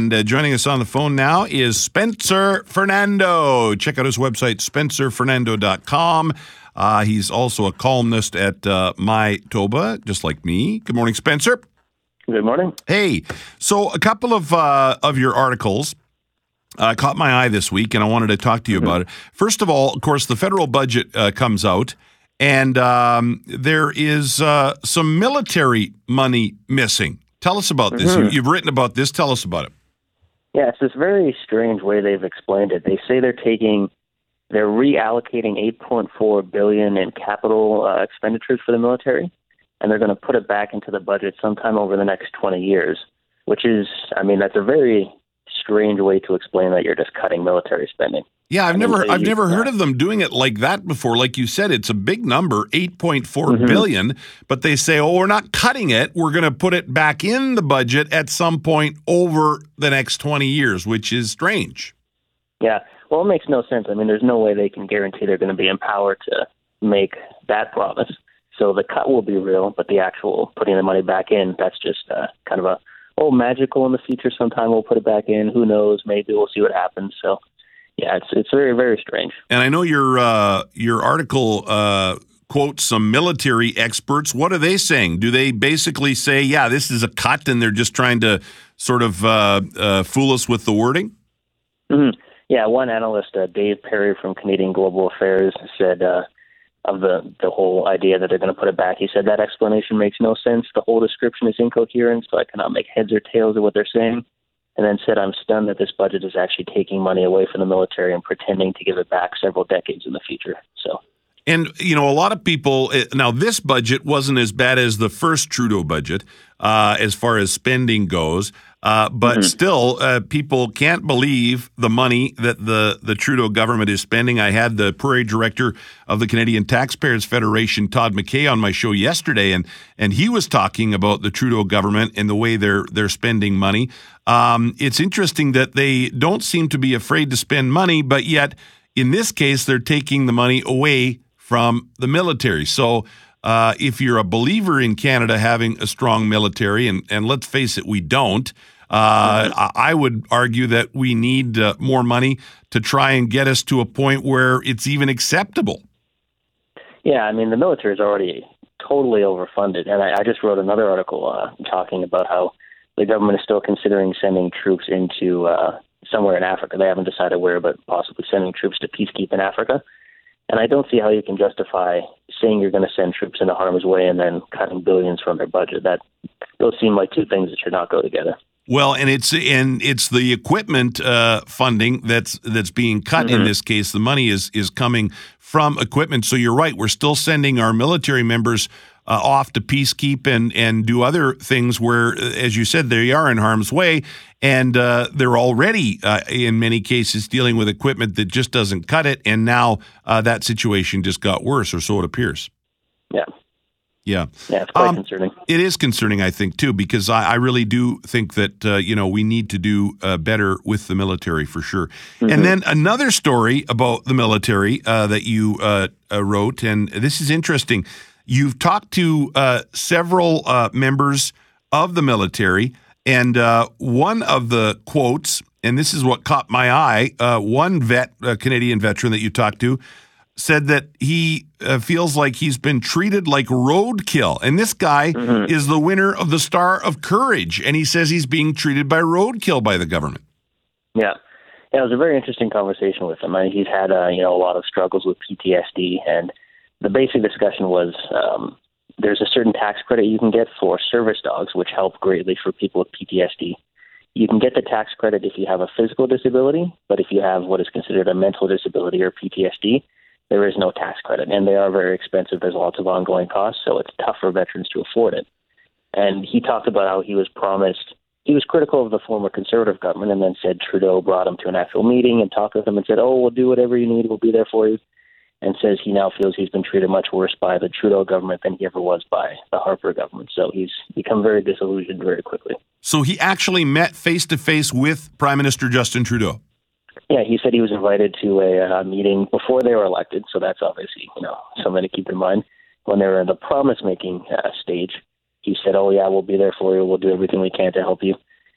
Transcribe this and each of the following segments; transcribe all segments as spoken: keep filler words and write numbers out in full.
And uh, joining us on the phone now is Spencer Fernando. Check out his website, spencer fernando dot com. Uh, he's also a columnist at uh, Mytoba, just like me. Good morning, Spencer. Good morning. Hey, so a couple of uh, of your articles uh, caught my eye this week, and I wanted to talk to you mm-hmm. about it. First of all, of course, the federal budget uh, comes out, and um, there is uh, some military money missing. Tell us about this. Mm-hmm. You, you've written about this. Tell us about it. Yeah, it's this very strange way they've explained it. They say they're taking, they're reallocating eight point four billion dollars in capital uh, expenditures for the military, and they're going to put it back into the budget sometime over the next twenty years, which is, I mean, that's a very strange way to explain that you're just cutting military spending. Yeah, I've I never mean, I've never that. heard of them doing it like that before. Like you said, it's a big number, eight point four mm-hmm. billion, but they say, "Oh, we're not cutting it. We're going to put it back in the budget at some point over the next twenty years," which is strange. Yeah. Well, it makes no sense. I mean, there's no way they can guarantee they're going to be empowered to make that promise. So the cut will be real, but the actual putting the money back in, that's just uh, kind of a, oh, magical in the future. Sometime we'll put it back in. Who knows? Maybe we'll see what happens. So, yeah, it's it's very, very strange. And I know your uh, your article uh, quotes some military experts. What are they saying? Do they basically say, yeah, this is a cut, and they're just trying to sort of uh, uh, fool us with the wording? Mm-hmm. Yeah, one analyst, uh, Dave Perry from Canadian Global Affairs, said uh, of the, the whole idea that they're going to put it back, he said that explanation makes no sense. The whole description is incoherent, so I cannot make heads or tails of what they're saying. And then said, I'm stunned that this budget is actually taking money away from the military and pretending to give it back several decades in the future. So, and, you know, a lot of people, now this budget wasn't as bad as the first Trudeau budget uh, as far as spending goes, uh, but mm-hmm. still uh, people can't believe the money that the, the Trudeau government is spending. I had the Prairie Director of the Canadian Taxpayers Federation, Todd McKay, on my show yesterday, and and he was talking about the Trudeau government and the way they're they're spending money. Um, it's interesting that they don't seem to be afraid to spend money, but yet in this case, they're taking the money away from the military. So uh, if you're a believer in Canada having a strong military, and, and let's face it, we don't, uh, mm-hmm. I would argue that we need uh, more money to try and get us to a point where it's even acceptable. Yeah, I mean, the military is already totally overfunded. And I, I just wrote another article uh, talking about how the government is still considering sending troops into uh, somewhere in Africa. They haven't decided where, but possibly sending troops to peacekeep in Africa. And I don't see how you can justify saying you're going to send troops into harm's way and then cutting billions from their budget. That those seem like two things that should not go together. Well, and it's and it's the equipment uh, funding that's that's being cut mm-hmm. in this case. The money is is coming from equipment. So you're right. We're still sending our military members uh, off to peacekeep and and do other things where, as you said, they are in harm's way, and uh, they're already uh, in many cases dealing with equipment that just doesn't cut it. And now uh, that situation just got worse, or so it appears. Yeah. Yeah. Yeah, it's quite um, concerning. It is concerning, I think, too, because I, I really do think that, uh, you know, we need to do uh, better with the military for sure. Mm-hmm. And then another story about the military uh, that you uh, uh, wrote, and this is interesting. You've talked to uh, several uh, members of the military, and uh, one of the quotes, and this is what caught my eye, uh, one vet, a Canadian veteran that you talked to, said that he uh, feels like he's been treated like roadkill. And this guy mm-hmm. is the winner of the Star of Courage, and he says he's being treated by roadkill by the government. Yeah. Yeah, it was a very interesting conversation with him. I mean, he's had uh, you know, a lot of struggles with P T S D, and the basic discussion was um, there's a certain tax credit you can get for service dogs, which help greatly for people with P T S D. You can get the tax credit if you have a physical disability, but if you have what is considered a mental disability or P T S D, there is no tax credit, and they are very expensive. There's lots of ongoing costs, so it's tough for veterans to afford it. And he talked about how he was promised, he was critical of the former Conservative government, and then said Trudeau brought him to an actual meeting and talked with him and said, oh, we'll do whatever you need, we'll be there for you, and says he now feels he's been treated much worse by the Trudeau government than he ever was by the Harper government. So he's become very disillusioned very quickly. So he actually met face-to-face with Prime Minister Justin Trudeau? Yeah, he said he was invited to a uh, meeting before they were elected, so that's obviously, you know, something to keep in mind. When they were in the promise-making uh, stage, he said, oh, yeah, we'll be there for you, we'll do everything we can to help you.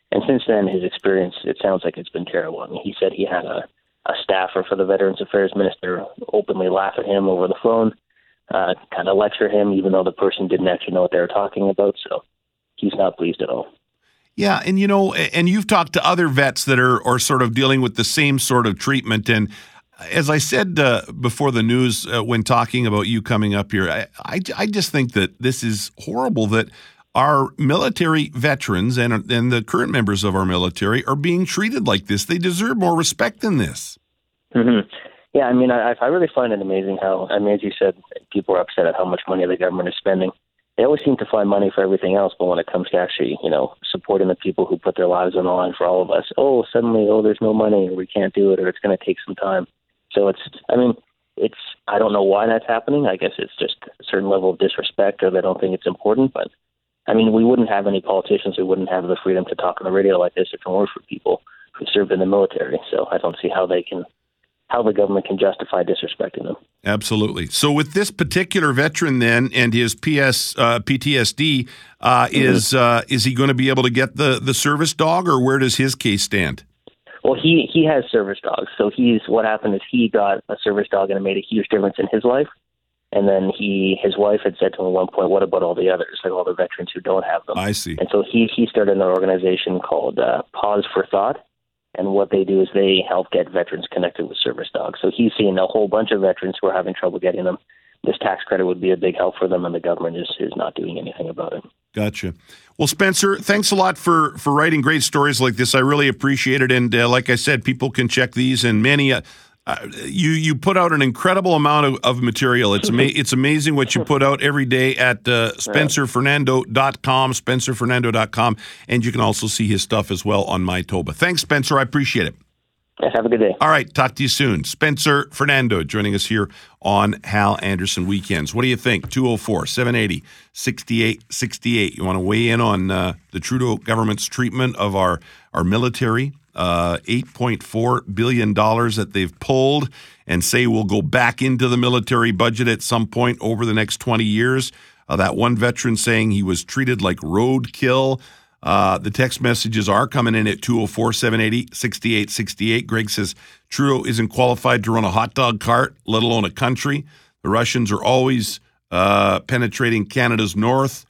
And since then, his experience, it sounds like it's been terrible. I mean, he said he had a, a staffer for the Veterans Affairs Minister openly laugh at him over the phone, uh, kind of lecture him, even though the person didn't actually know what they were talking about. So he's not pleased at all. Yeah, and you know, and you've talked to other vets that are, are sort of dealing with the same sort of treatment. And as I said uh, before the news, uh, when talking about you coming up here, I, I, I just think that this is horrible that our military veterans and, and the current members of our military are being treated like this. They deserve more respect than this. Mm-hmm. Yeah, I mean, I, I really find it amazing how, I mean, as you said, people are upset at how much money the government is spending. They always seem to find money for everything else, but when it comes to actually, you know, supporting the people who put their lives on the line for all of us, oh, suddenly, oh, there's no money, or we can't do it, or it's going to take some time. So it's, I mean, it's, I don't know why that's happening. I guess it's just a certain level of disrespect, or they don't think it's important. But, I mean, we wouldn't have any politicians who wouldn't have the freedom to talk on the radio like this if it weren't for people who served in the military. So I don't see how they can, how the government can justify disrespecting them. Absolutely. So with this particular veteran then and his P S, uh, P T S D, uh, mm-hmm. is uh, is he going to be able to get the, the service dog, or where does his case stand? Well, he, he has service dogs. So he's what happened is he got a service dog and it made a huge difference in his life. And then he his wife had said to him at one point, what about all the others, like all the veterans who don't have them? I see. And so he, he started an organization called uh, Pause for Thought. And what they do is they help get veterans connected with service dogs. So he's seen a whole bunch of veterans who are having trouble getting them. This tax credit would be a big help for them, and the government is, is not doing anything about it. Gotcha. Well, Spencer, thanks a lot for, for writing great stories like this. I really appreciate it. And uh, like I said, people can check these and many. Uh, uh, you you put out an incredible amount of, of material. It's ama- it's amazing what you put out every day at uh, Spencer Fernando dot com, Spencer Fernando dot com, and you can also see his stuff as well on Mytoba. Thanks, Spencer. I appreciate it. Yeah, have a good day. All right, talk to you soon. Spencer Fernando joining us here on Hal Anderson Weekends. What do you think? two oh four, seven eight oh, six eight six eight. You want to weigh in on uh, the Trudeau government's treatment of our, our military? Uh, eight point four billion dollars that they've pulled and say will go back into the military budget at some point over the next twenty years. Uh, that one veteran saying he was treated like roadkill. Uh, the text messages are coming in at two oh four, seven eight oh, six eight six eight. Greg says Trudeau isn't qualified to run a hot dog cart, let alone a country. The Russians are always uh, penetrating Canada's north.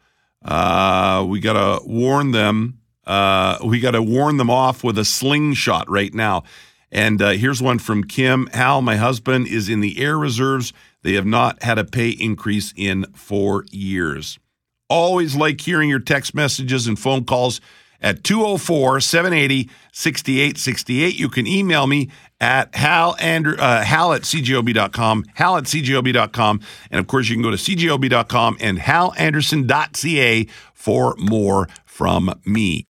Uh, we got to warn them. Uh, we got to warn them off with a slingshot right now. And uh, here's one from Kim. Hal, my husband is in the Air Reserves. They have not had a pay increase in four years. Always like hearing your text messages and phone calls at two oh four, seven eight oh, six eight six eight. You can email me at hal, and, uh, hal at c g o b dot com, hal at c g o b dot com. And, of course, you can go to c g o b dot com and hal anderson dot c a for more from me.